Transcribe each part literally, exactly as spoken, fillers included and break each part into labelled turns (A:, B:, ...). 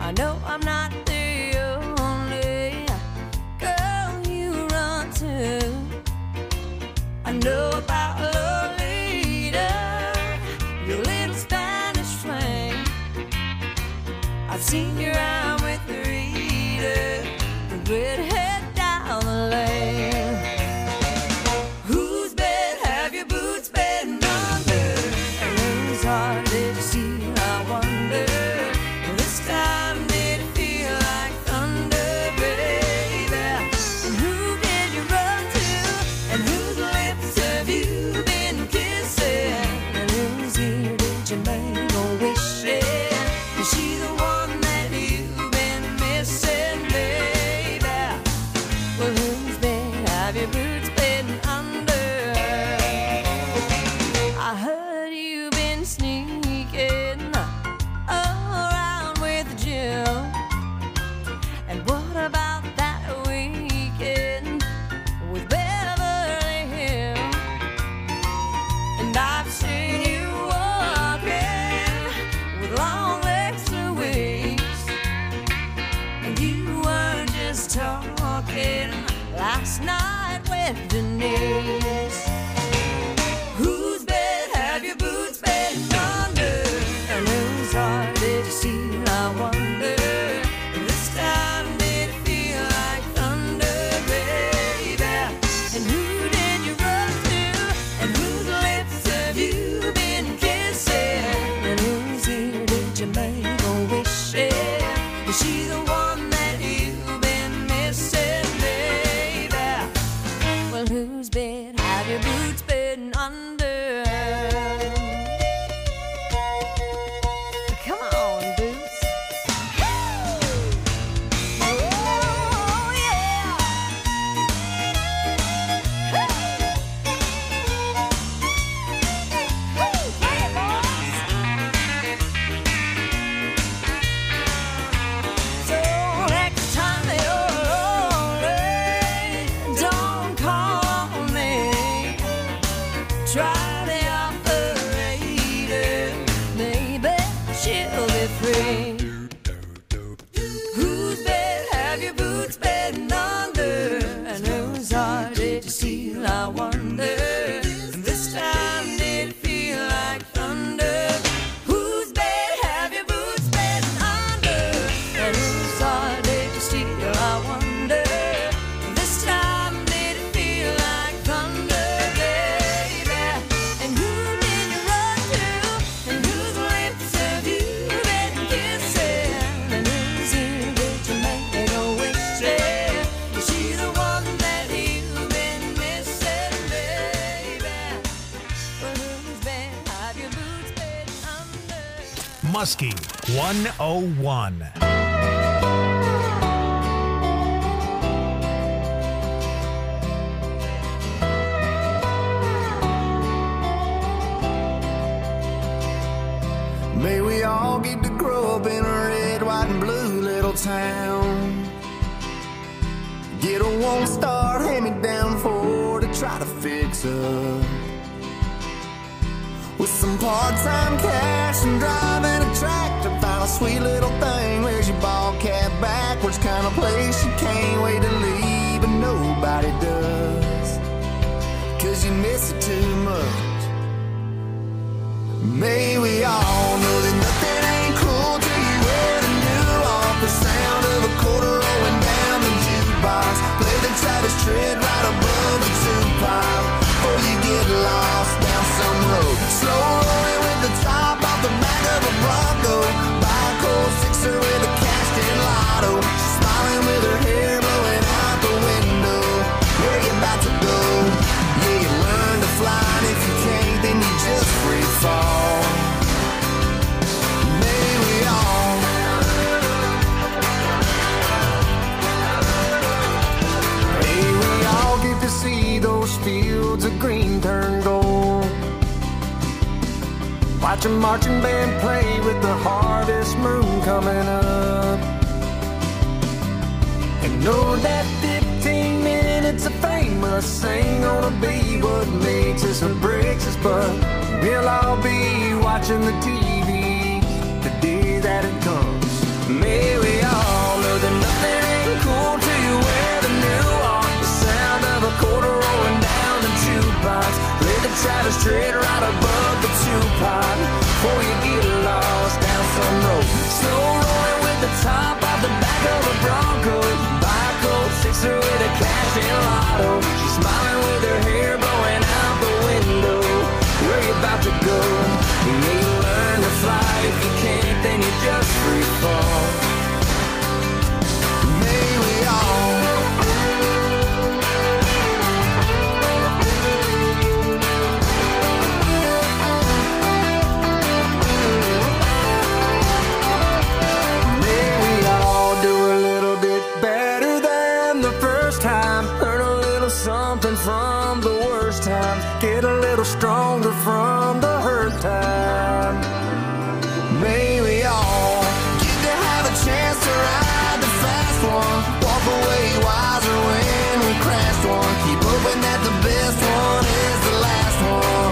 A: I know I'm not the only girl you run to. I know about Lolita, your little Spanish flame. I've seen you around with Rita, the redhead down the lane. Whose bed have your boots been under? And whose heart did you steal, I wonder? This time did it feel like thunder, baby? And who did you run to? And whose lips have you been kissing? And whose ear did you make a wish in? Is she the one that you've been missing, baby? Well, whose bed have your boots been under? I heard you've been sneaking around with Jim. And what about that weekend with Beverly Hills? And I've seen you walking with long legs for weeks. And you weren't just talking last night with Denise. Whose bed have your boots been under? And whose heart did you steal, I wonder? This time did it feel like thunder, baby? And who did you run to? And whose lips have you been kissing? And whose ear did you make a wish in? Is she the one that you've been missing, baby? Well, whose bed have your boots been under? Come on, boots. Oh, yeah. Hey, boys. So next time you're lonely, don't call me. Try the operator, maybe she'll be free. Whose bed have your boots been under? And whose heart did you steal, I wonder? And this time did it feel like thunder? Whose bed have your boots been under? And whose heart did you steal, I wonder? This time did it feel like thunder, baby? And who did you run to? And whose lips have you been kissing? And whose ear did you make a wish in? Is she the one that you've been missing, baby? Well, whose bed have your boots been under?
B: Muskie one oh one.
C: May we all get to grow up in a red, white, and blue little town. Get a one-star hand-me-down Ford to try to fix up. With some part-time cash and driving a tractor, find a sweet little thing, wears your ball cap backwards, kind of place you can't wait to leave, but nobody does, 'cause you miss it too much. May we all know that nothing ain't cool till you hear the new off the sound of a quarter rolling down the jukebox. Play the Travis Tritt right above the two-pile before you get lost down some road. Slow rolling with the top off the back of a Bronco. Buy a cold sixer with a cashed-in lotto. Smiling with her hair blowing out the window. Where you about to go? Yeah, you learn to fly, and if you can't, then you just free fall. May we all May we all get to see those fields of green turn gold. Watch a marching band play with the harvest moon coming up. And know that fifteen minutes of fame must ain't gonna be what makes us or breaks us, but we'll all be watching the T V the day that it comes. May we brew pot before you get lost down some road. Slow rolling with the top off the back of a Bronco. Buy a cold sixer with a cash and lotto. She's smiling with her hair blowing out the window. Where you about to go? You need to learn to fly. If you can't, then you just free fall. May we all something from the worst times, get a little stronger from the hurt times. May we all get to have a chance to ride the fast one, walk away wiser when we crashed one, keep hoping that the best one is the last one.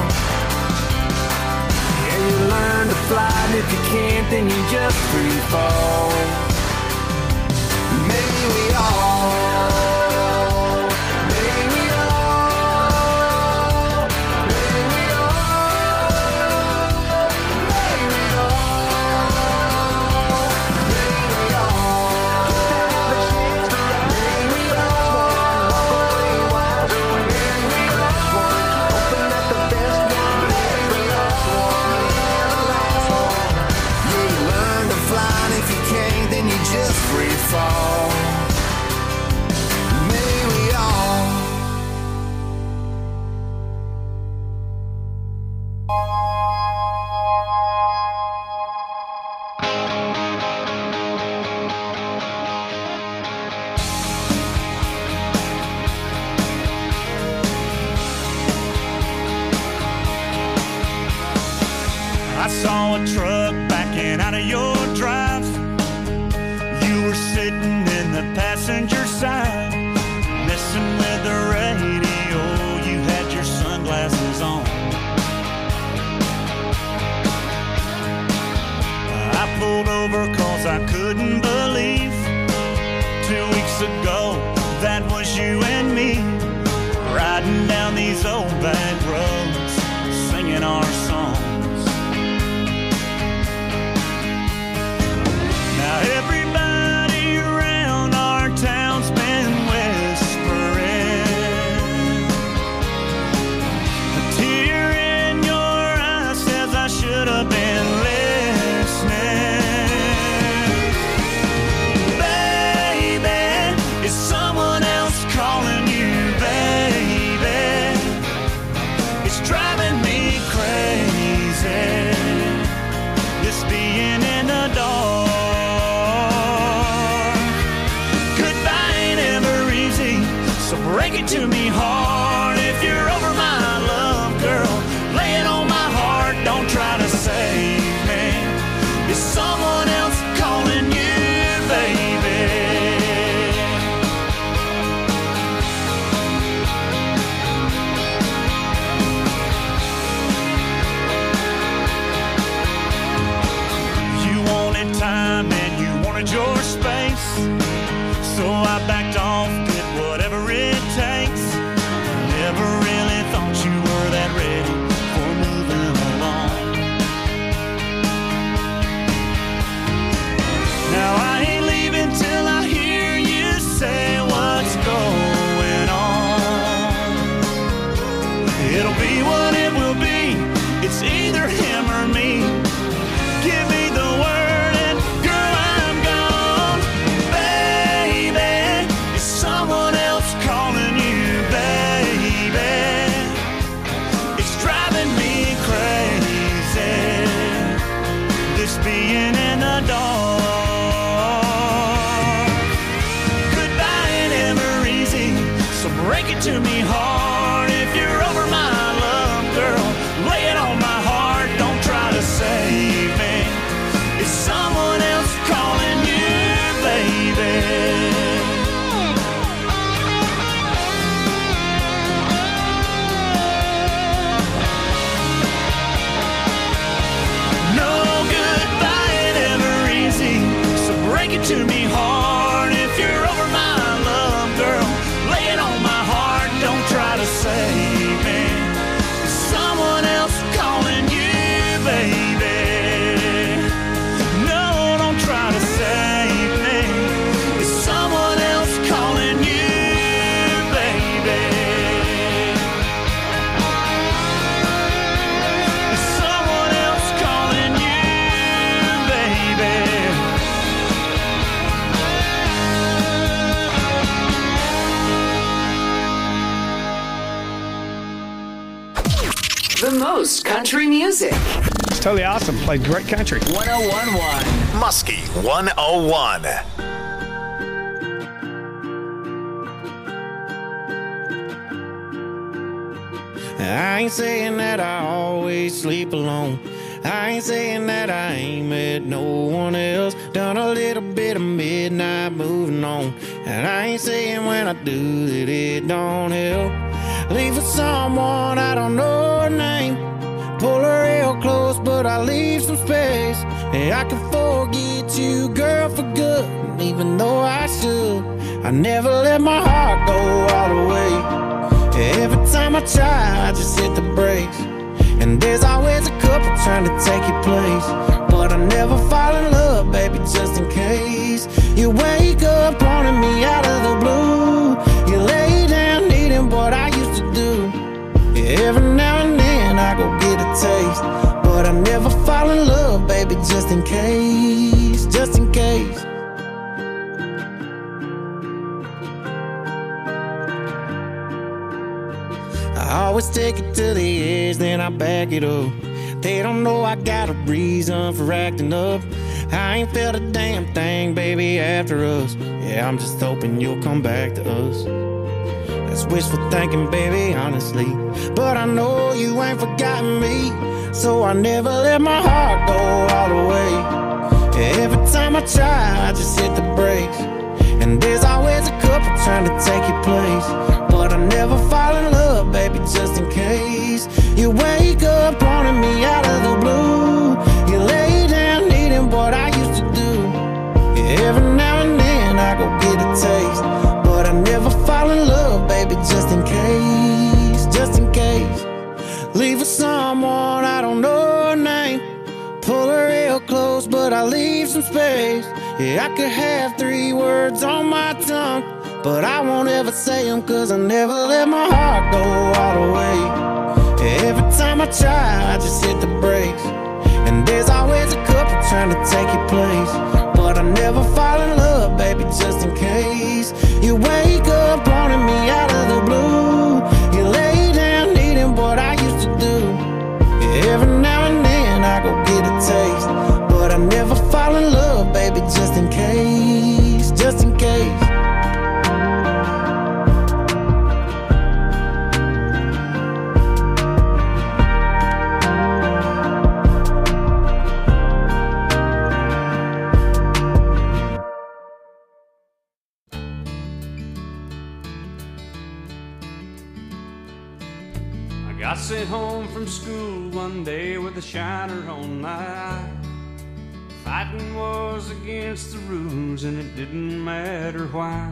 C: Yeah, you learn to fly, and if you can't, then you just free fall. May we all fall. May we all.
D: I saw a truck backing out of your drive. Sitting in the passenger side, messing with the radio. You had your sunglasses on. I pulled over cause I couldn't believe two weeks ago that was you and me, riding down these old back roads, singing our songs. Now everybody town's been whispering. A tear in your eye says I should have been listening. Baby, is someone else calling you, baby? It's driving me crazy, this being in the dark. So break it to me hard if you're over my love, girl. Lay it on my heart, don't try to save me. Is someone else calling you, baby? You wanted time and you wanted your space, so I backed off, did whatever it takes. Never really thought you were that ready for moving along. Now I ain't leaving till I hear you say what's going on. It'll be what it will be, it's either him or me. Give me the word and girl, I'm gone. Baby, is someone else calling you, baby? It's driving me crazy, this being in the dark. Goodbye ain't ever easy, so break it to me hard if you're over my love, girl. Lay it on my heart, don't try to save me. Is someone else calling you, baby? No, goodbye ain't ever easy, so break it to me hard if you're over my love, girl. Lay it on my heart, don't try to save me. Is someone else calling you,
E: most country music.
F: It's totally awesome. Played great country.
E: one oh one point one
B: Muskie one oh one.
G: I ain't saying that I always sleep alone. I ain't saying that I ain't met no one else. Done a little bit of midnight moving on. And I ain't saying when I do that it don't help. Leave for someone I don't know her name. Pull her real close, but I leave some space. And I can forget you, girl, for good. And even though I should, I never let my heart go all the way. Every time I try, I just hit the brakes. And there's always a couple trying to take your place. But I never fall in love, baby, just in case. You wake up wanting me out of the blue. You lay down needing what I used to do. Yeah, every now and then I go get a taste. But I never fall in love, baby, just in case. Just in case. I always take it to the edge, then I back it up. They don't know I got a reason for acting up. I ain't felt a damn thing, baby, after us. Yeah, I'm just hoping you'll come back to us. That's wishful thinking, baby, honestly. But I know you ain't forgotten me. So I never let my heart go all the way. Every time I try, I just hit the brakes. And there's always a couple trying to take your place. But I never fall in love, baby, just in case. You wake up wanting me out of the blue. You lay down needing what I used to do. Yeah, every now and then I go get a taste. But I never fall in love, baby, just in case. Just in case. Leave for someone I don't know her name. Pull her real close, but I leave some space. Yeah, I could have three words on my tongue, but I won't ever say them, cause I never let my heart go all the way. Every time I try, I just hit the brakes. And there's always a couple trying to take your place. But I never fall in love, baby, just in case. You wake up wanting me out of the blue. You lay down needing what I used to do. Yeah, every now and then I go get a taste. But I never fall in love, baby, just in case. Just in case.
H: I sent home from school one day with a shiner on my eye. Fighting was against the rules and it didn't matter why.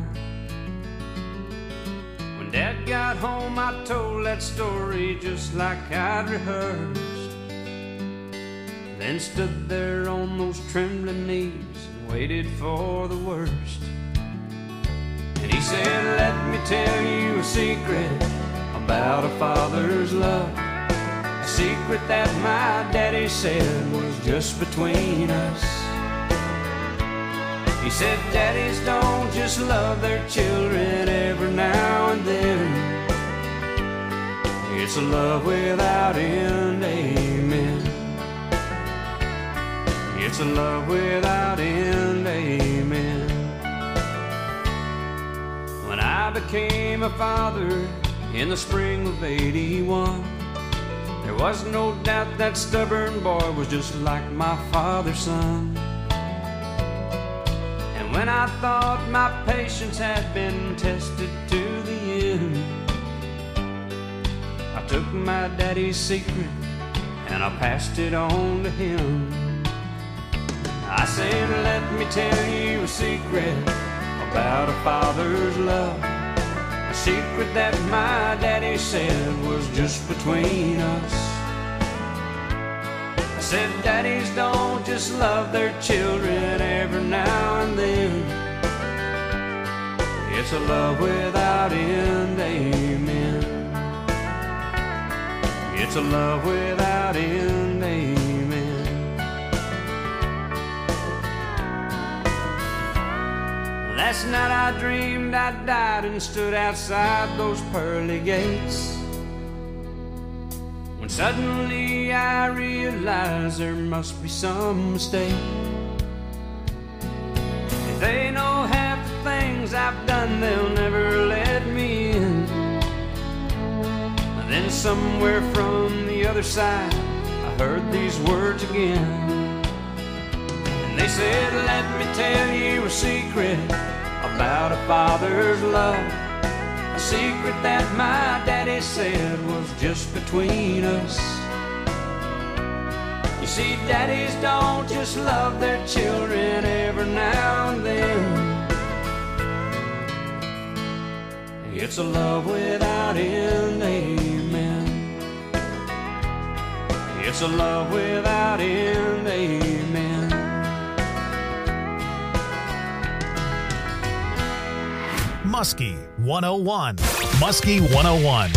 H: When Dad got home I told that story just like I'd rehearsed. Then stood there on those trembling knees and waited for the worst. And he said, let me tell you a secret about a father's love. A secret that my daddy said was just between us. He said daddies don't just love their children every now and then. It's a love without end, amen. It's a love without end, amen. When I became a father in the spring of eighty-one, there was no doubt that stubborn boy was just like my father's son. And when I thought my patience had been tested to the end, I took my daddy's secret and I passed it on to him. I said, let me tell you a secret about a father's love. A secret that my daddy said was just between us. I said daddies don't just love their children every now and then. It's a love without end, amen. It's a love without end, amen. Last night I dreamed I died and stood outside those pearly gates. When Suddenly I realize there must be some mistake. If they know half the things I've done, they'll never let me in. And then somewhere from the other side, I heard these words again. And they said, let me tell you a secret about a father's love. A secret that my daddy said was just between us. You see, daddies don't just love their children every now and then. It's a love without end, amen. It's a love without end, amen.
B: Muskie one oh one. Muskie one oh one.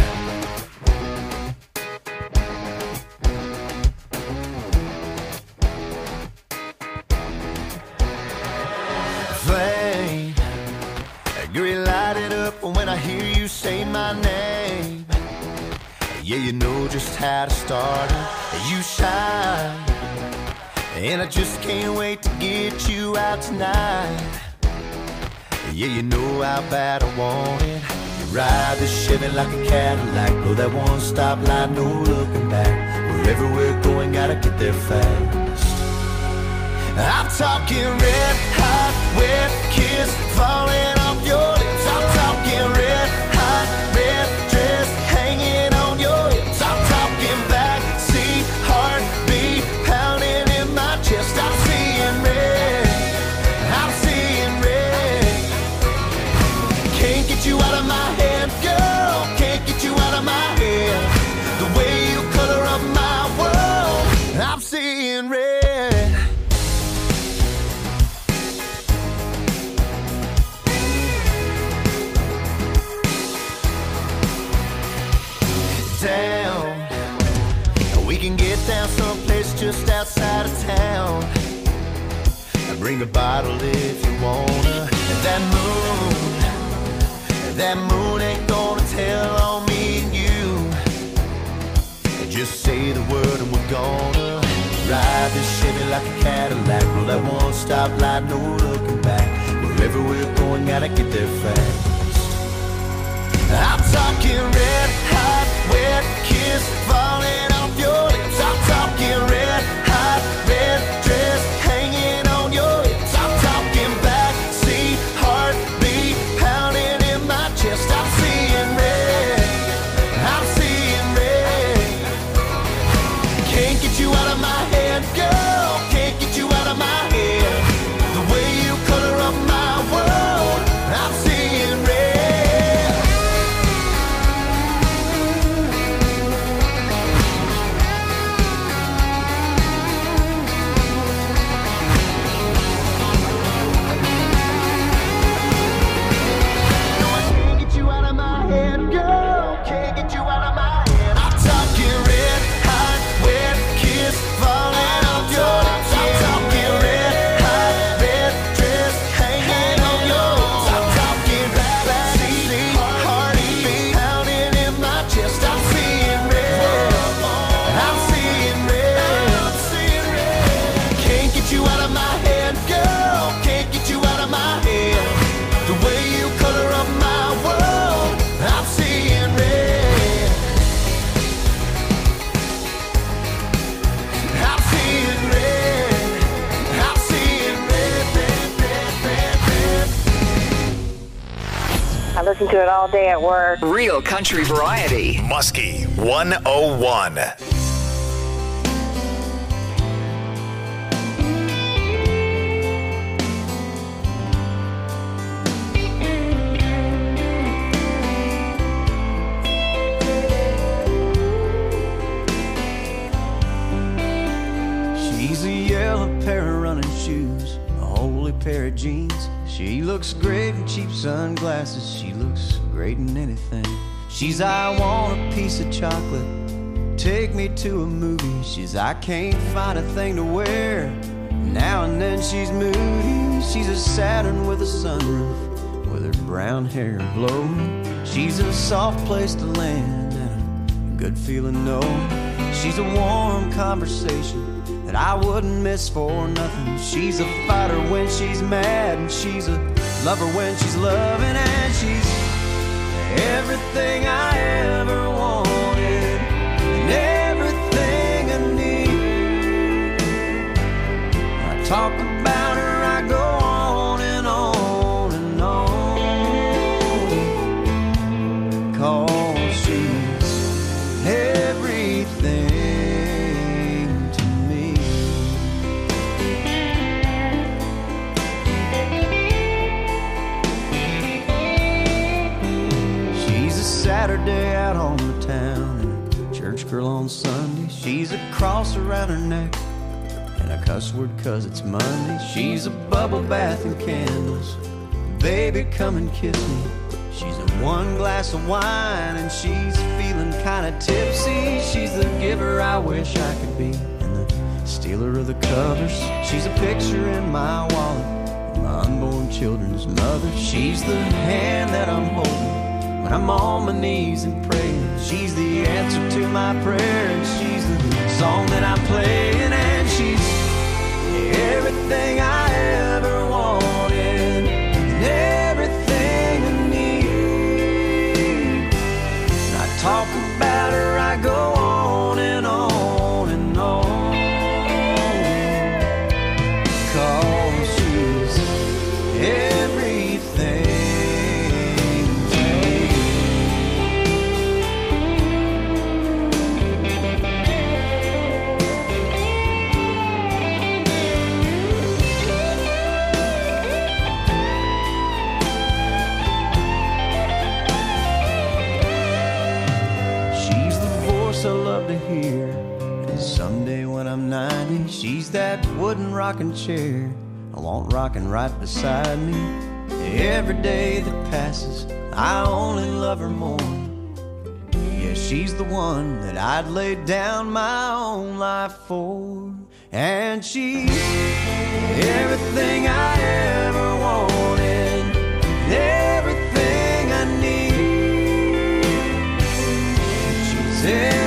C: Flame, you're lighted up when I hear you say my name. Yeah, you know just how to start it. You shine, and I just can't wait to get you out tonight. Yeah, you know how bad I want it. You ride this Chevy like a Cadillac. Blow that one stop light, no looking back. Wherever we're going, gotta get there fast. I'm talking red hot, wet kiss falling off your lips. I'm talking red hot, red dress hanging on your hips. I'm talking backseat heartbeat pounding in my chest. I'm seeing red, I'm seeing red. Can't get you out of my head, girl. Can't get you out of my head. The way you color up my world, I'm seeing red. Down, we can get down someplace just outside of town. Bring a bottle if you wanna. That moon, that moon ain't gonna tell on me and you. Just say the word and we're gonna ride this Chevy like a Cadillac. Roll that one stop light, no looking back. Wherever we're going, gotta get there fast. I'm talking red hot, wet kiss falling off your lips. I'm talking red hot, red dress hanging on your hips. I'm talking backseat heartbeat pounding in my chest. I'm seeing red, I'm seeing red. Can't get you out of my head, girl. Can't get you out of my head. The way you color up my world, I'm seeing red.
I: Listen to it all day at work.
E: Real country variety.
B: Muskie one oh one.
H: She's a yellow pair of running shoes, a holy pair of jeans. She looks great in cheap sunglasses. She looks great in anything. She's, I want a piece of chocolate, take me to a movie. She's, I can't find a thing to wear. Now and then she's moody. She's a Saturn with a sunroof, with her brown hair blowing. She's a soft place to land and a good feeling, no.
J: She's a warm conversation that I wouldn't miss for nothing. She's a fighter when she's mad, and she's a lover when she's loving, and she's everything I ever wanted and everything I need. When I talk about her, I go on and on and on, 'cause she's everything to me. She's a Saturday out on the town and a church girl on Sunday. She's a cross around her neck and a cuss word 'cause it's Monday. She's a bubble bath and candles, baby come and kiss me. She's a one glass of wine and she's feeling kinda tipsy. She's the giver I wish I could be and the stealer of the covers. She's a picture in my wallet, my unborn children's mother. She's the hand that I'm holding when I'm on my knees and praying. She's the answer to my prayer, and she's the song that I'm playing, and she's everything I ever wanted and everything I need. When I talk about her, I go on and on and on, 'cause she's everything. I love to hear, and someday when I'm ninety, she's that wooden rocking chair I want rocking right beside me. Every day that passes, I only love her more. Yeah, she's the one that I'd lay down my own life for, and she's everything I ever wanted, everything I need. She's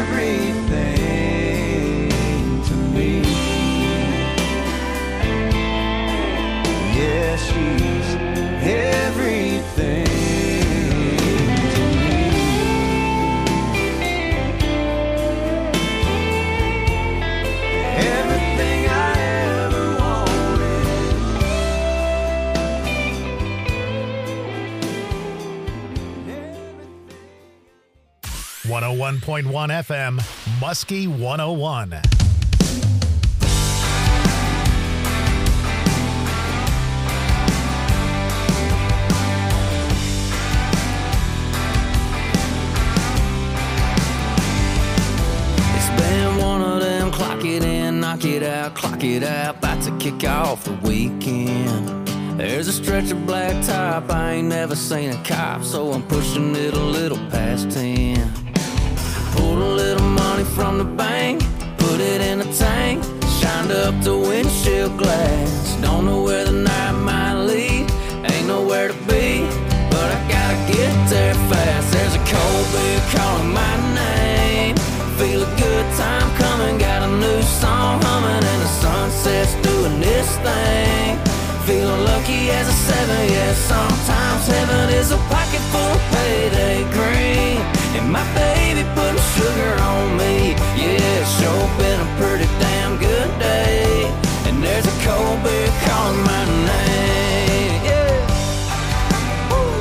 J: everything to me. Yeah, she's everything to me. Everything I ever wanted.
B: one oh one point one F M, Muskie one oh one.
K: It's been one of them clock it in, knock it out, clock it out, about to kick off the weekend. There's a stretch of black top, I ain't never seen a cop, so I'm pushing it a little past ten. Pulled a little money from the bank, put it in a tank, shined up the windshield glass. Don't know where the night might lead, ain't nowhere to be, but I gotta get there fast. There's a cold beer calling my name, feel a good time coming, got a new song humming, and the sunset's doing this thing. Feeling lucky as a seven, yeah, sometimes heaven is a pocket full of payday green, and my baby putting sugar on me. Yeah, it's sure been a pretty damn good day, and there's a cold beer calling my name. Yeah. Woo.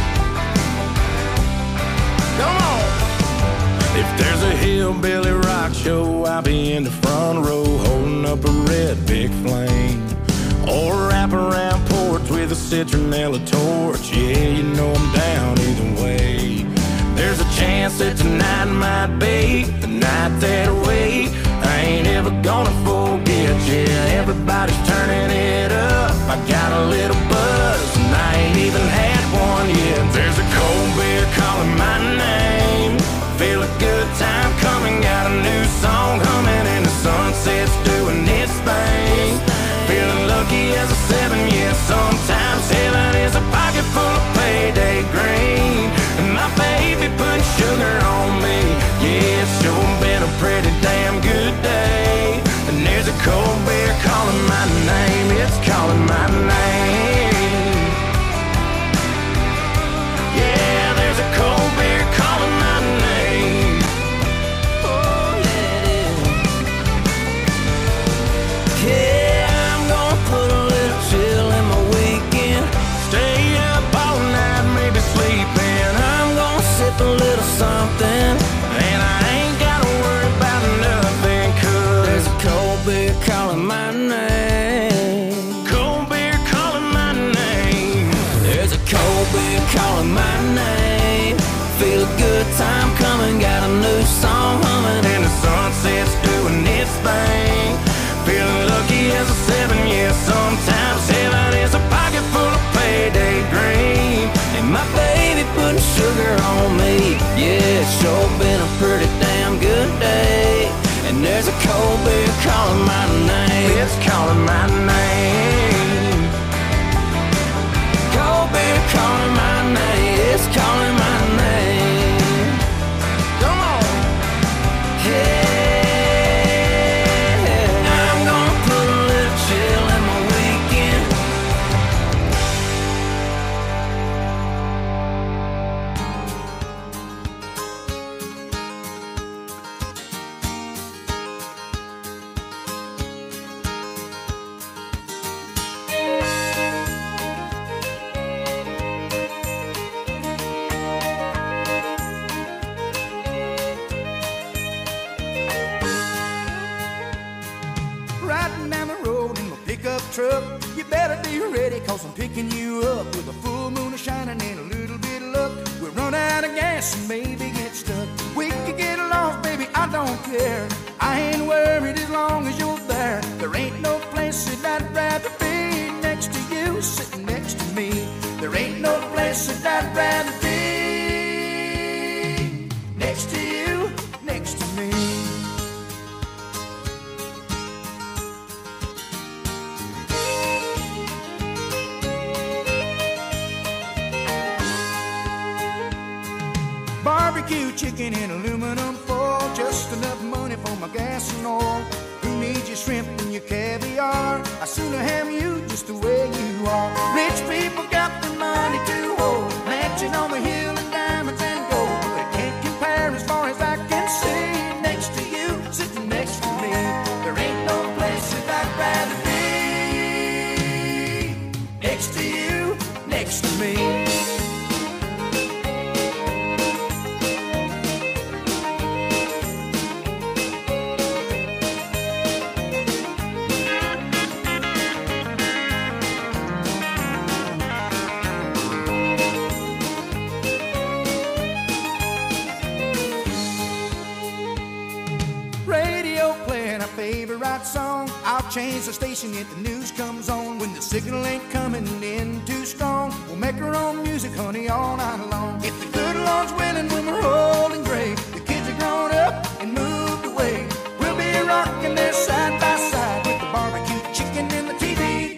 K: Come on.
G: If there's a hillbilly rock show, I'll be in the front row holding up a red big flame, or wrap around porch with a citronella torch. Yeah, you know I'm down either way. There's a chance that tonight might be the night that I wait. I ain't ever gonna forget. Yeah, everybody's turning it up. I got a little buzz and I ain't even had one yet. There's a cold beer calling my name, feel a good time coming, got a new song humming, and the sunset's doing its thing. Feeling lucky as a seven, yeah, sometimes heaven is a pocket full of payday green, and my baby put sugar on me. Yeah, it's sure been a pretty damn
K: calling my name. Feel a good time coming, got a new song humming, and the sunset's doing its thing. Feeling lucky as a seven, yeah, sometimes heaven is a pocket full of payday dream. And my baby putting sugar on me, yeah, it's sure been a pretty damn good day. And there's a cold beer calling my name. It's calling my name. Cold beer calling my name. It's calling my name. Come on. Yeah. I'm gonna put a little chill in my weekend.
L: Riding down the road in my pickup truck. You better be ready, cause I'm picking you up with a full moon shining and a little bit of luck. We'll run out of gas and maybe get stuck. We could get lost, baby, I don't care. I ain't worried as long as you're there. There ain't no place that I'd rather be next to you, sitting next to me. There ain't no place that I'd rather be next to you, next to me. Barbecue chicken in aluminum foil, just enough money for my gas and oil. Who needs your shrimp and your caviar? I sooner have you just the way you are. Rich people got the money to hold, mansion on the hill and diamonds and gold. They can't compare as far as I can see. Next to you, sitting next to me. There ain't no place that I'd rather be. Next to you, next to me. Favorite song, I'll change the station if the news comes on. When the signal ain't coming in too strong, we'll make our own music, honey, all night long. If the good Lord's willing, when we're old and gray, the kids are grown up and moved away, we'll be rocking there side by side with the barbecue chicken and the T V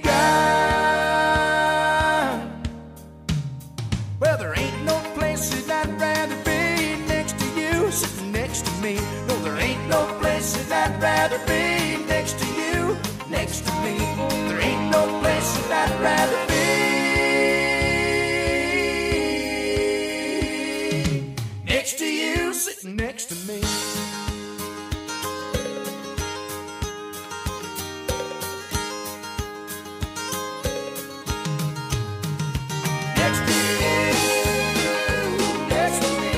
L: guide. Well, there ain't no place that I'd rather be next to you, sitting next to me. No, there ain't no place that I'd rather be next to you, next to me. There ain't no place that I'd rather be next to you, sitting next to me. Next to you, next to me.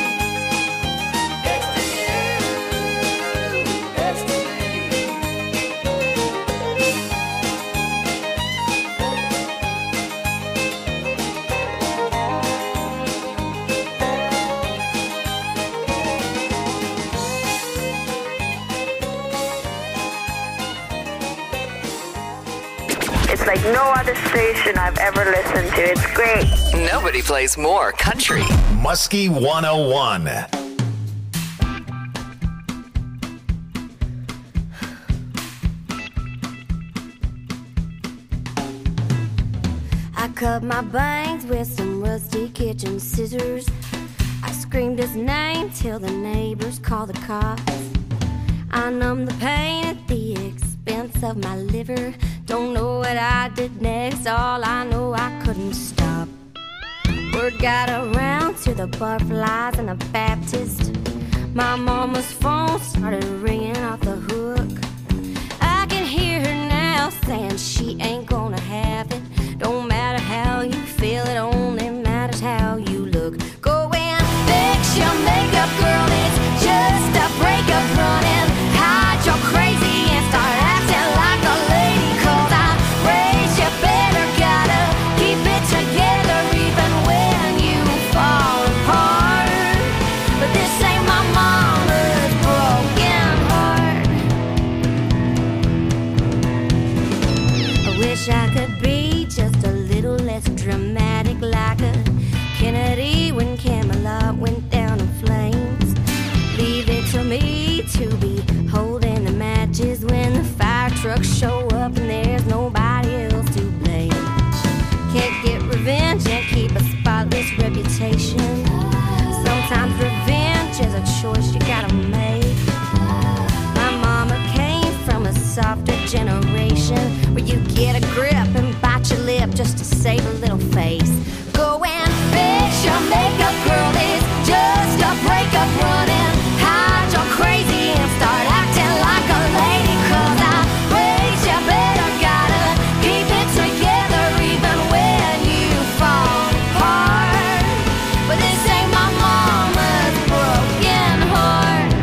L: Next to you, next to me.
I: It's like no other station I've ever listened to. It's great.
E: Nobody plays more country.
B: Muskie one oh one.
A: I cut my bangs with some rusty kitchen scissors. I screamed his name till the neighbors called the cops. I numbed the pain at the expense of my liver. Don't know what I did next, all I know I couldn't stop. Word got around to the butterflies and the Baptist. My mama's phone started ringing off the hook. I can hear her now saying she ain't gonna have it. Don't matter how you feel, it only matters how you look. Go and fix your makeup, girl, it's just a breakup running. Hide your crazy and start acting like a lady. Cause I raised you better, gotta keep it together even when little face. Go and fix your makeup, girl. It's just a breakup. Running, hide your crazy and start acting like a lady. Cause I raised you better, gotta keep it together even when you fall apart. But this ain't my mama's broken heart.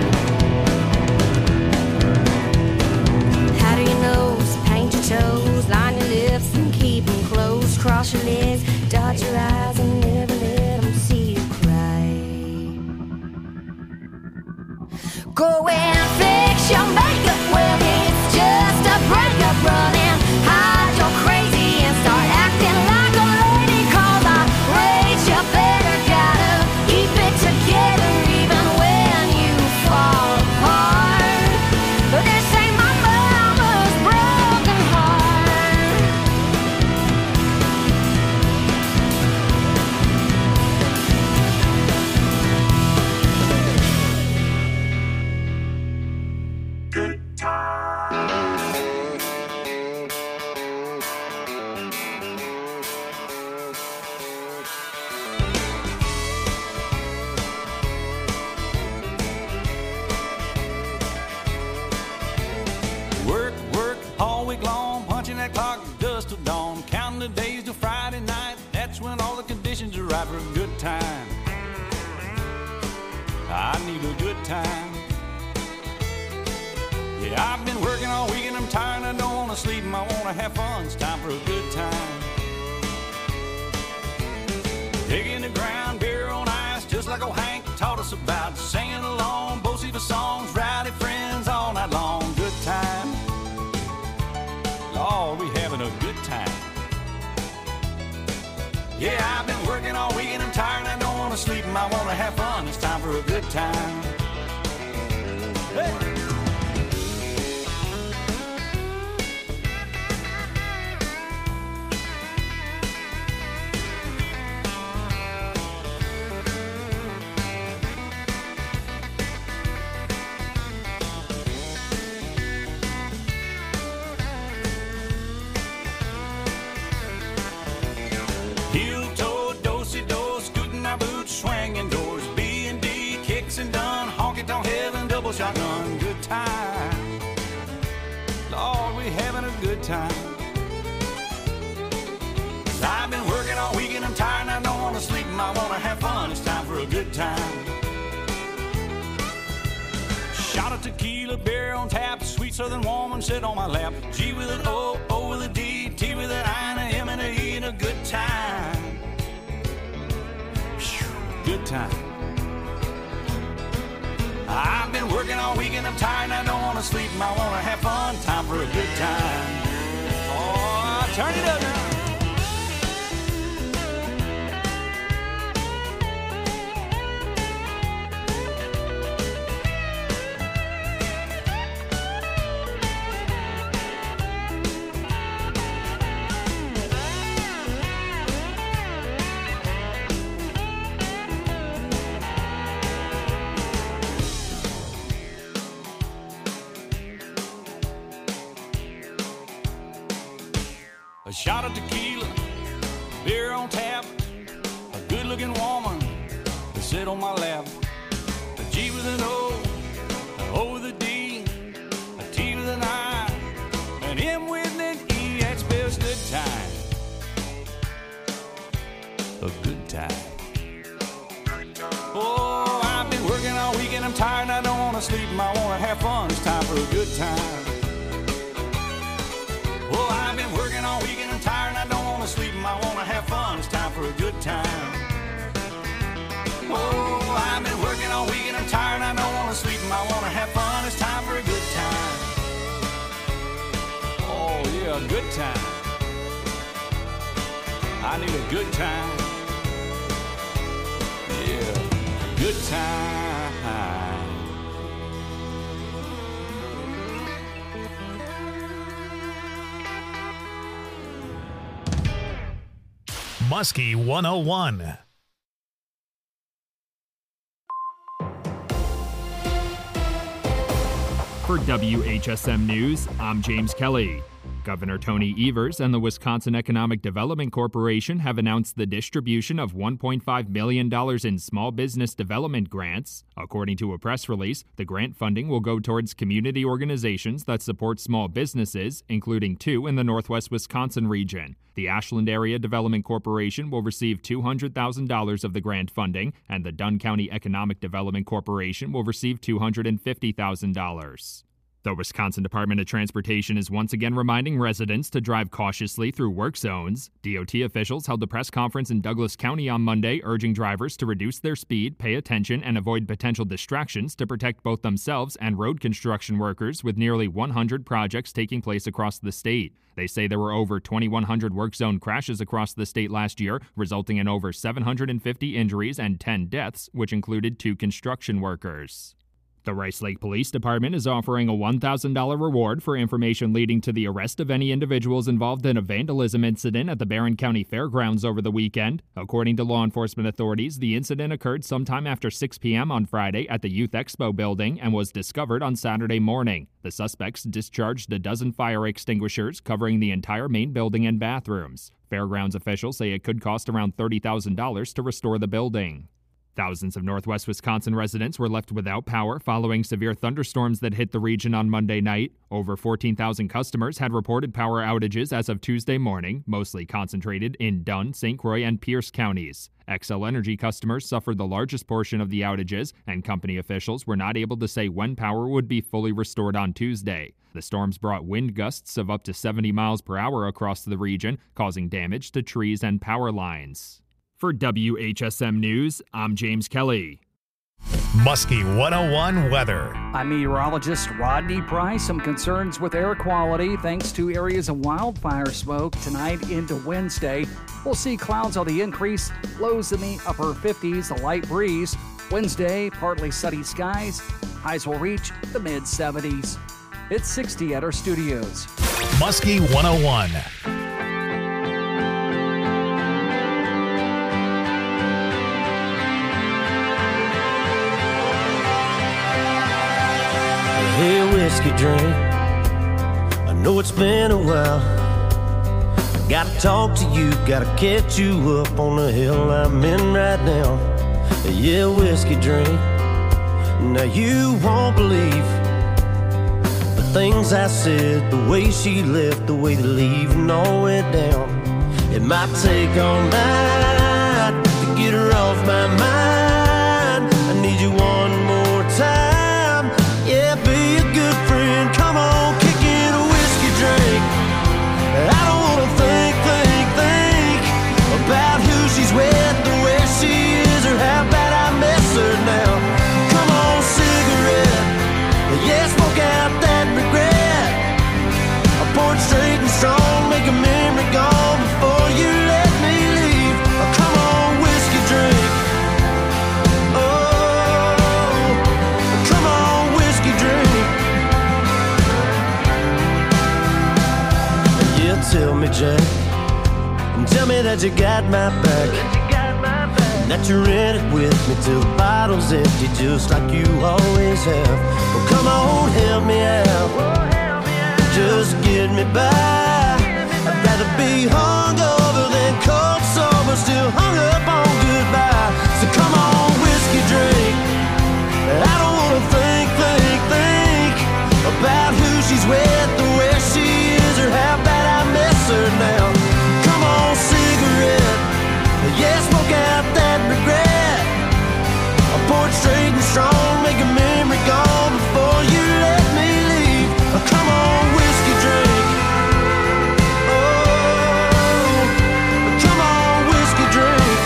A: Powder your nose, paint your toes, line your lips and keep them closed. Cross your legs, dot your eyes and never let them see you cry. Go and fix your makeup, well it's just a breakup. Running, hide your crazy and start acting like a lady. Cause I raised you better, gotta keep it together even when you fall apart. But this ain't my mama's broken heart.
D: Work, work, all week long, punching that clock dust till dawn, counting the days till Friday night. That's when all the conditions are right for a good time. I need a good time. Yeah, I've been working all week and I'm tired. I don't want to sleep and I want to have fun. It's time for a good time. Digging the ground, beer on ice, just like old Hank taught us about. Singing along, Bo-Siva songs, rowdy friends all night long. Good time. Lord, we having a good time. Yeah, I've been working all week and I'm tired and I don't want to sleep and I want to have fun. It's time for a good time. Hey! Heel toe, do-si-do, scooting our boots, swinging doors, B and D, kicks and done, honky-tonk heaven, double shotgun, good time. Lord, we having a good time. 'Cause I've been working all week and I'm tired and I don't want to sleep and I want to have fun. It's time for a good time. Shot of tequila, beer on tap, sweet southern woman sit on my lap. G with an O, O with a D, T with an I and a M and a E and a good time. Good time. I've been working all week and I'm tired and I don't want to sleep and I want to have fun. Time for a good time. Oh, turn it up now. A shot of tequila, beer on tap, a good-looking woman to sit on my lap. A G with an O, an O with a D, a T with an I, an M with an E, that spells good time. A good time. Oh, I've been working all week and I'm tired and I don't want to sleep and I want to have fun. It's time for a good time. Oh, I've been working all week and I'm tired and I don't want to sleep and I want to have fun. It's time for a good time. Oh, I've been working all week and I'm tired and I don't want to sleep and I want to have fun. It's time for a good time. Oh, yeah, a good time. I need a good time. Yeah, good time.
B: Muskie one oh one.
M: For W H S M News, I'm James Kelly. Governor Tony Evers and the Wisconsin Economic Development Corporation have announced the distribution of one point five million dollars in small business development grants. According to a press release, the grant funding will go towards community organizations that support small businesses, including two in the Northwest Wisconsin region. The Ashland Area Development Corporation will receive two hundred thousand dollars of the grant funding, and the Dunn County Economic Development Corporation will receive two hundred fifty thousand dollars. The Wisconsin Department of Transportation is once again reminding residents to drive cautiously through work zones. D O T officials held a press conference in Douglas County on Monday, urging drivers to reduce their speed, pay attention, and avoid potential distractions to protect both themselves and road construction workers, with nearly one hundred projects taking place across the state. They say there were over twenty-one hundred work zone crashes across the state last year, resulting in over seven hundred fifty injuries and ten deaths, which included two construction workers. The Rice Lake Police Department is offering a one thousand dollars reward for information leading to the arrest of any individuals involved in a vandalism incident at the Barron County Fairgrounds over the weekend. According to law enforcement authorities, the incident occurred sometime after six p.m. on Friday at the Youth Expo building and was discovered on Saturday morning. The suspects discharged a dozen fire extinguishers covering the entire main building and bathrooms. Fairgrounds officials say it could cost around thirty thousand dollars to restore the building. Thousands of Northwest Wisconsin residents were left without power following severe thunderstorms that hit the region on Monday night. Over fourteen thousand customers had reported power outages as of Tuesday morning, mostly concentrated in Dunn, Saint Croix, and Pierce counties. Xcel Energy customers suffered the largest portion of the outages, and company officials were not able to say when power would be fully restored on Tuesday. The storms brought wind gusts of up to seventy miles per hour across the region, causing damage to trees and power lines. For W H S M News, I'm James Kelly.
B: Muskie one oh one weather.
N: I'm meteorologist Rodney Price. Some concerns with air quality thanks to areas of wildfire smoke tonight into Wednesday. We'll see clouds on the increase, lows in the upper fifties, a light breeze. Wednesday, partly sunny skies. Highs will reach the mid seventies. It's sixty at our studios.
B: Muskie one oh one.
O: Hey, whiskey drink, I know it's been a while. I gotta talk to you, gotta catch you up on the hill I'm in right now. Yeah, whiskey drink, now you won't believe the things I said, the way she left, the way the leaving all went down. It might take all night to get her off my mind. I need you one more time. Yeah, be a good friend. Come on, kick in a whiskey drink. I don't wanna think, think, think about who she's with, the way she is, or how bad I miss her now. Come on, cigarette. Yeah, smoke out that regret. I pour it straight and strong, make a memory gone before you let me leave. Oh, come on, whiskey drink. Tell me, Jack, and tell me that you got my back, and that you're in it with me till the bottle's empty, just like you always have. Well, come on, help me out, just get me by. I'd rather be hungover than cold sober, still hung up on goodbye. So come on, whiskey drink. I don't wanna think, think, think about who she's with, the way she is, or how bad I miss her now. Come on, cigarette. Yeah, smoke out that regret. I pour it straight and strong, make a memory gone before you let me leave. Oh, come on, whiskey drink. Oh, come on, whiskey drink.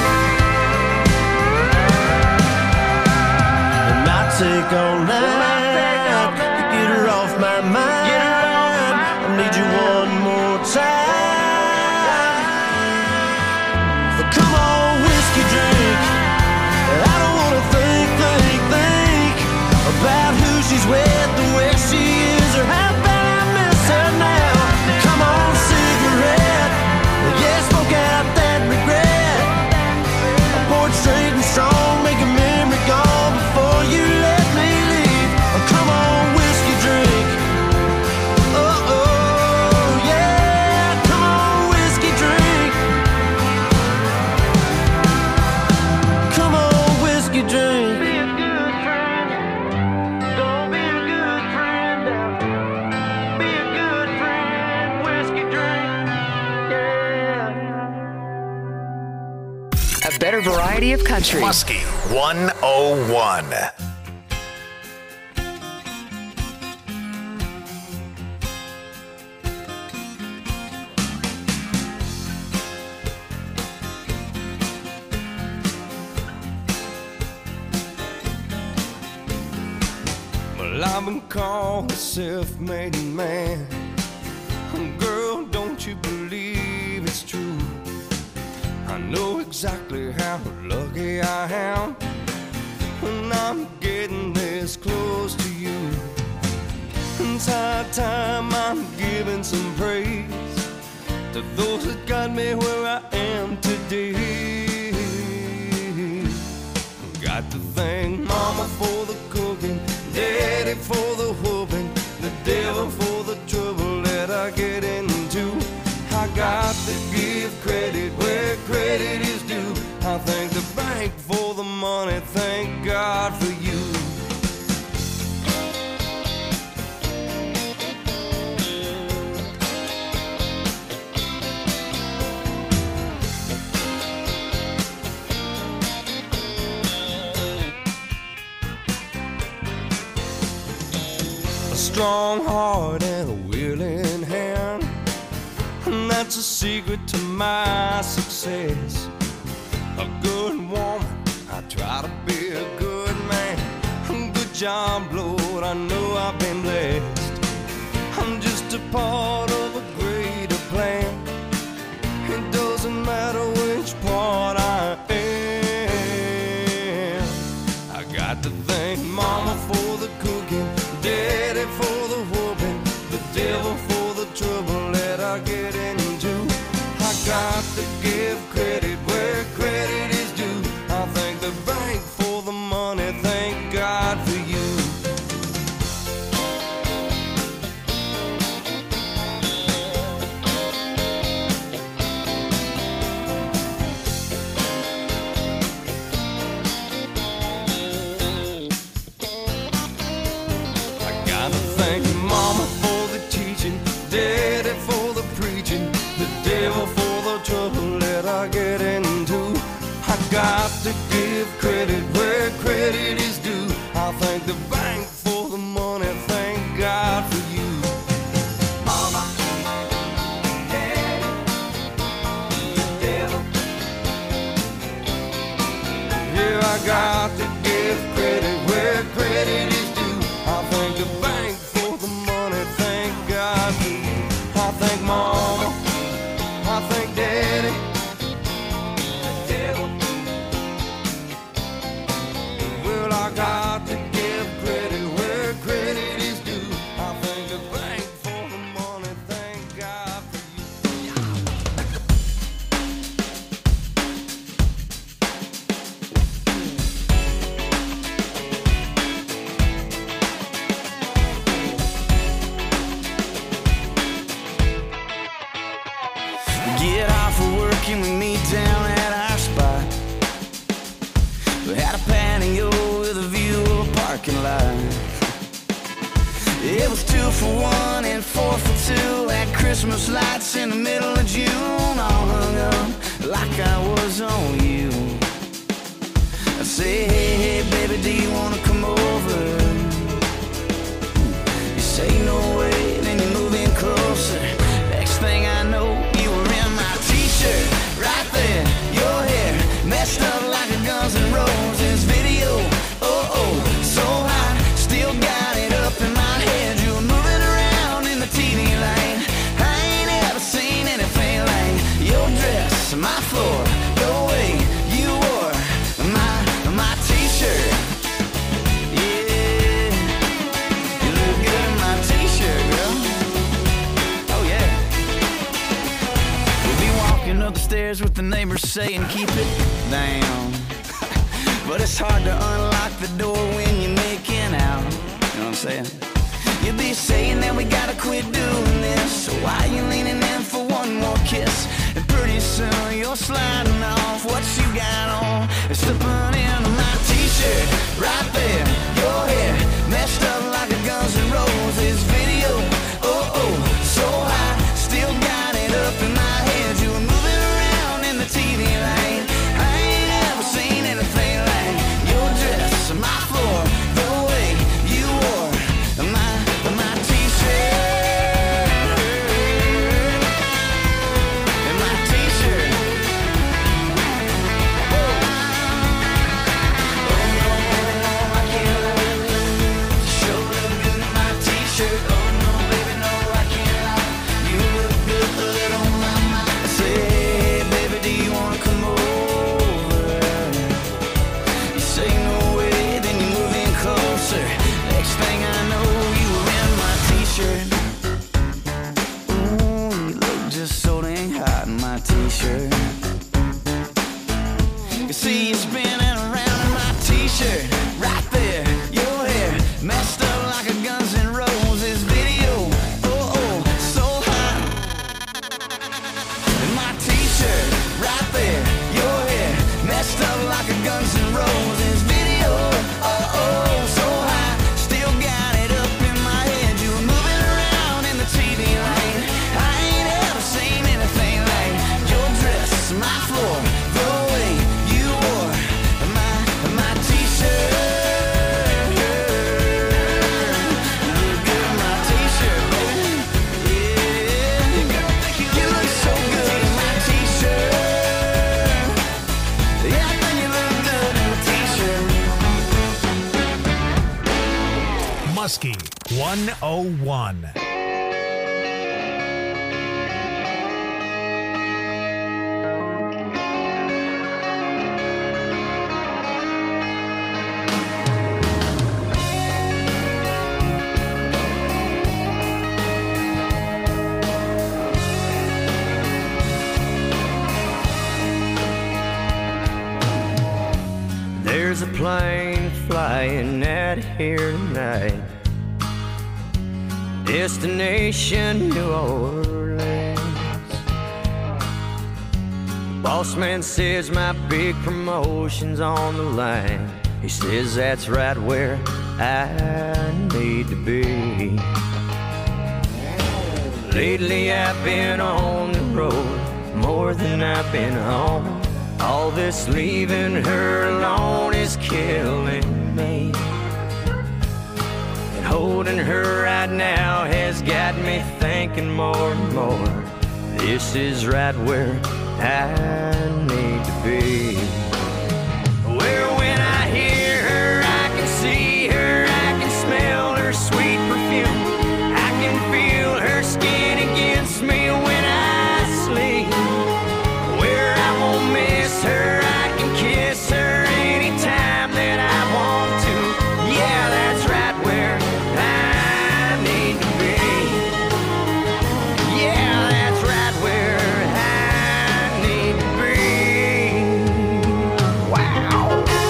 E: A better variety of country.
B: Muskie one oh one.
C: Well, I've been called a self-made man. Girl, don't you believe it's true? I know exactly how lucky I am when I'm getting this close to you. It's high time I'm giving some praise to those that got me where I am today. Got to thank Mama for the cooking, Daddy for the whooping, the devil for the trouble that I get into. I got to give credit where credit is due. I thank the bank for the money, thank God for you. A strong heart and a willing hand, and that's a secret to my success. A good woman, I try to be a good man. Good job, Lord, I know I've been blessed. I'm just a part of a greater plan. It doesn't matter which part I am. I got to thank Mama for the cooking, Daddy for the whooping, the devil for the trouble that I get into. I got to give credit where credit is due. I thank the bank for the money, thank God for you. Thank Mama for the teaching, Daddy for the preaching, the devil for the trouble that I get into. I got to give credit where credit is due. I thank the bank for the money, thank God for you. Mama, Daddy, the devil. Yeah, I got to give credit where credit is due. I thank the bank for the money, thank God for you. I thank Mama, I thank Daddy, the devil. Well, I got to give credit where credit is due. I thank the bank for the money, thank God for you.
K: Get off of work and we meet down at our spot. We had a patio with a view of a parking lot. It was two for one and four for two. Had Christmas lights in the middle of June, all hung up like I was on you. I say, hey, hey, baby, do you wanna come over? You say no way, then you move in closer. Next thing I know, you were in my t-shirt, right there. Your hair messed up like a Guns N' Roses video. Oh, oh, so hot, still got it up in my head. You were moving around in the T V light. I ain't ever seen anything like your dress, my floor, the way you wore my, my t-shirt. Yeah, you look good in my t-shirt, girl. Oh, yeah. We'll be walking up the stairs with the neighbors saying, keep it down. But it's hard to unlock the door when you're making out. You know what I'm saying? You'll be saying that we gotta quit doing this. So why you leaning in for one more kiss? And pretty soon you're sliding off what you got on. It's slipping into my t-shirt, right there. Your hair messed up like a Guns N' Roses video. Oh, oh, so high, still got it up in my head. You were moving around in the T V light. I ain't
J: You see you spinning around in my t-shirt. Right there, your hair messed up like a Guns N' Roses video. Oh, oh, so hot. In my t-shirt, right there, your hair messed up like a Guns N' Roses video. Oh, oh, so hot. Still got it up in my head. You were moving around in the T V lane. I ain't ever seen anything like your dress, my floor, the way you wore my my t-shirt. You look good in my t-shirt, baby. Yeah, you look so good in my t-shirt. Yeah, I think you look good in my t-shirt.
B: Muskie one oh one.
O: There's a plane flying out of here tonight. Destination New Orleans. Boss man says my big promotion's on the line. He says that's right where I need to be. Lately I've been on the road more than I've been home. All this leaving her alone is killing me. And holding her right now has got me thinking more and more. This is right where I need to be. Where when I hear her, I can see her, I can smell her sweet perfume. I can feel her skin against me when I sleep. Where I won't miss her, I can kiss her anytime that I want to. Yeah, that's right where I need to be. Yeah, that's right where I need to be. Wow.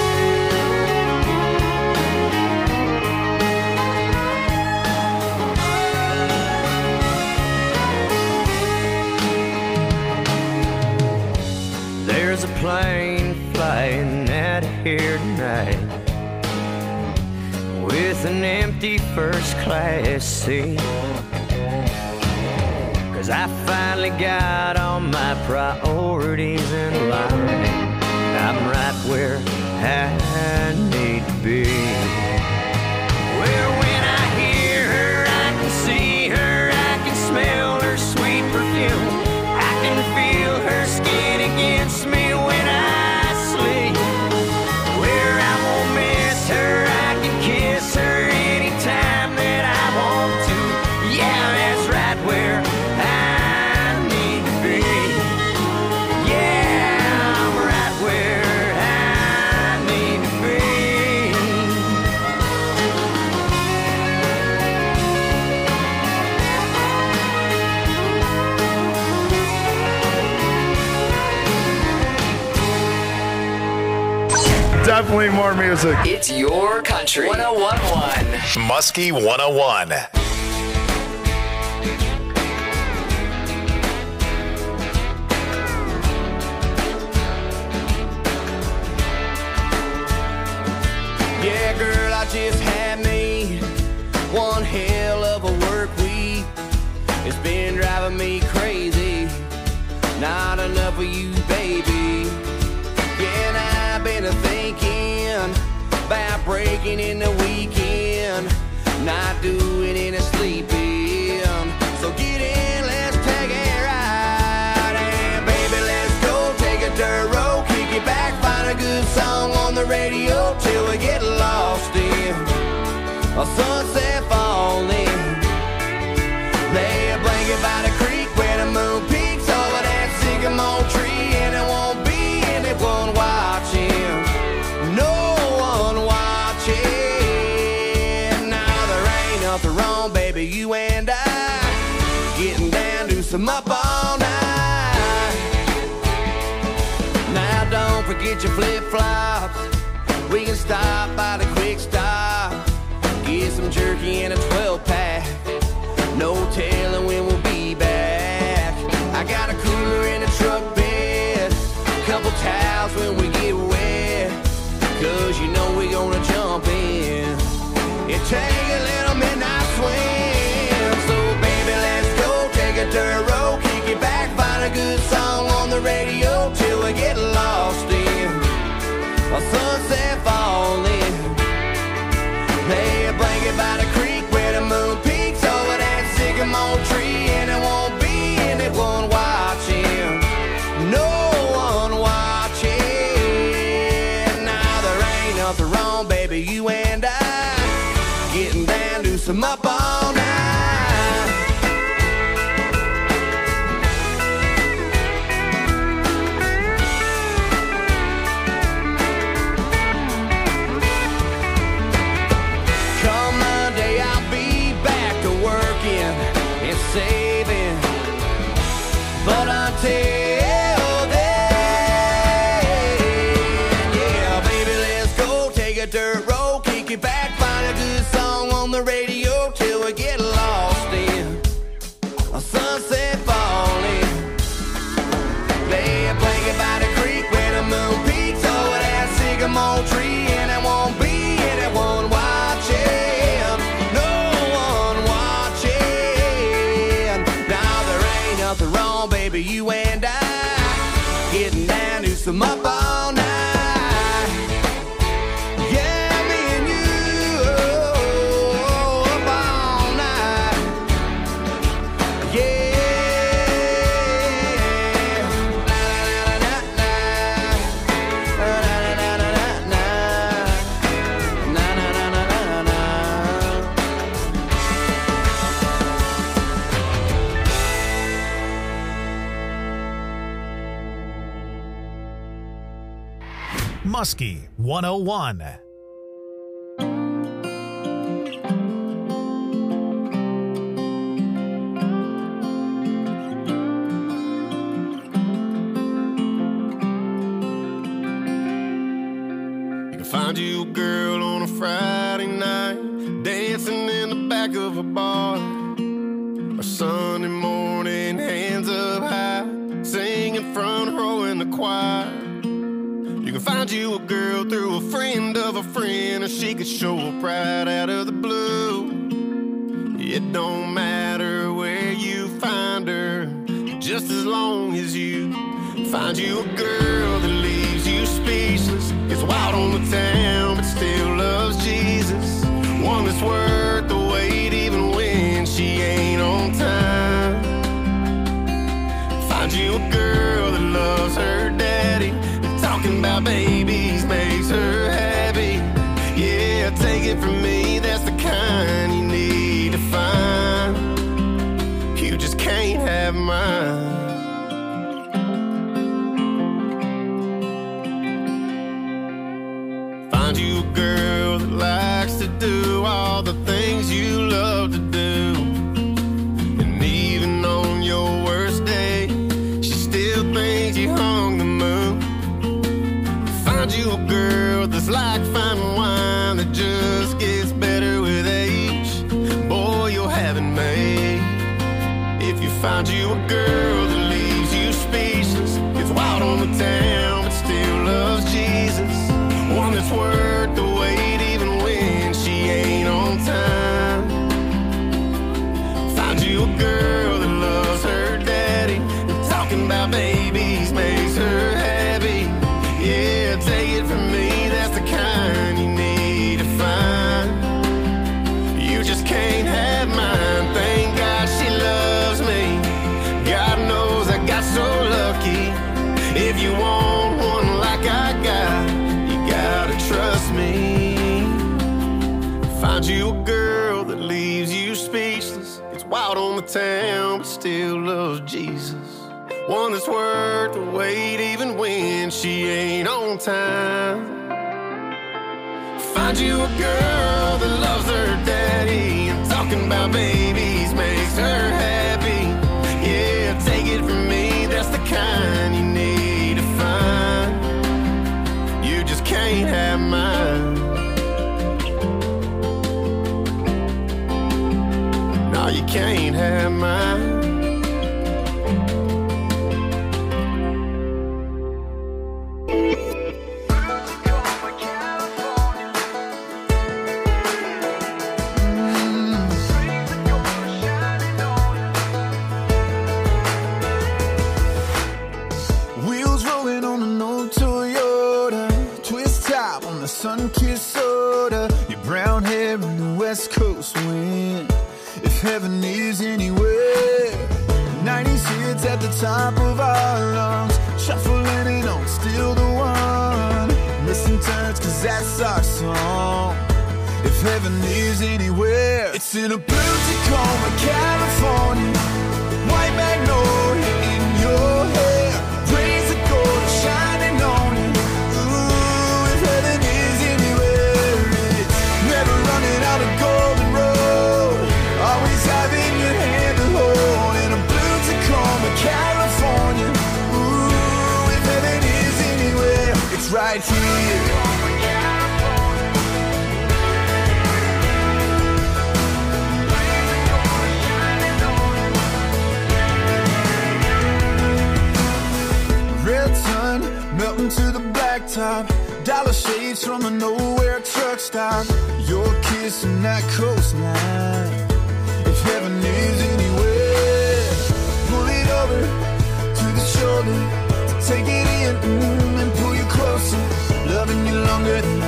O: There's a plane flying out of here tonight with an empty first class seat. Cause I finally got all my priorities in line. I'm right where I need to be. Where when I hear her, I can see her, I can smell her sweet perfume. I can feel her skin against me when I sleep. Where I won't miss her, I can kiss her anytime that I want to. Yeah, that's right where I need to be. Yeah, I'm right where I need to be.
P: Definitely more music.
E: It's your country. one oh one point one.
B: Muskie one oh one.
C: Yeah, girl, I just had me one hell of a work week. It's been driving me crazy. Not enough of you, baby. Yeah, and I've been thinking about breaking in the weekend, not doing any sleeping. So get in, let's take a ride. And baby, let's go take a dirt road, kick it back, find a good song on the radio till we get lost in a sunset falling. Lay a blanket by the creek where the moon peaks over that sycamore tree, and it won't be anyone watching, no one watching. Now there ain't nothing
J: forget your flip-flops. We can stop by the quick stop, get some jerky and a twelve pack. No telling when we'll be back. I got a cooler in the truck bed, couple towels when we get wet, cause you know we gonna jump in and take a little midnight swim. So baby, let's go take a dirt road, kick it back, find a good song on the radio till we get lost in a sunset falling. Lay a blanket by the creek where the moon peaks over that sycamore tree, and it won't be anyone watching, no one watching. Now there ain't nothing wrong, baby, you and I getting down to some up all night. Saving, but until then, yeah, baby, let's go take a dirt road, kick it back, find a good song on the radio till we get lost in a sunset falling. Lay a blanket by the creek where the moon peaks over that sycamore tree, and it won't be anyone watching. Nothing wrong, baby, you and I getting down to some up all night. Yeah, me and you, oh, up all night. Yeah. Na, na, na, na, na, na, na, na, na, na, na, na, na.
B: Muskie one oh one.
P: You can find you a girl on a Friday night, dancing in the back of a bar, or Sunday morning, hands up high, singing front row in the choir. You can find you a girl through a friend of a friend, or she could show up right out of the blue. It don't matter where you find her, just as long as you find you a girl that leaves you speechless, gets wild on the town but still loves Jesus. One that's worth the wait even when she ain't on time. Find you a girl that loves her daddy, talking about babies makes her happy. Yeah, take it from me, that's the kind you need to find. You just can't have mine. Find you a girl that likes to do all the things you love to do, and even on your worst day, she still thinks you hung the moon. Find you a girl that's like fine wine that just gets better with age. Boy, you'll have it made. If you find you a girl that leaves you speechless, gets wild on the town but still loves Jesus. One that's worth the wait even when she ain't on time. Find you a girl that loves her daddy, and talking about babies makes her happy. Yeah, take it from me, that's the kind you need to find. You just can't have mine. Thank God she loves me. God knows I got so lucky. If you want one like I got, you gotta trust me. Find you a girl that leaves you speechless, gets wild on the town but still loves Jesus. One that's worth the wait even when she ain't on time. Find you a girl that loves her daddy, and talking about babies makes her happy. Yeah, take it from me, that's the kind you need to find. can't have mine. No, you can't have mine.
C: Sun-kissed soda, your brown hair in the west coast wind. If heaven is anywhere, nineties hits at the top of our lungs, shuffling it on, still the one. Missing turns, cause that's our song. If heaven is anywhere, it's in a blue Tacoma, California. White magnolia in your hair, rays of gold shining on you. Ooh, if heaven is anywhere, it's never running out of golden road, always having your hand to hold. In a blue Tacoma, California. Ooh, if heaven is anywhere, it's right here. Red sun melting to the blacktop, dollar shades from a nowhere truck stop. Your kiss and that coastline. If heaven is anywhere, pull it over to the shoulder to take it in, mm, and pull you closer, loving you longer than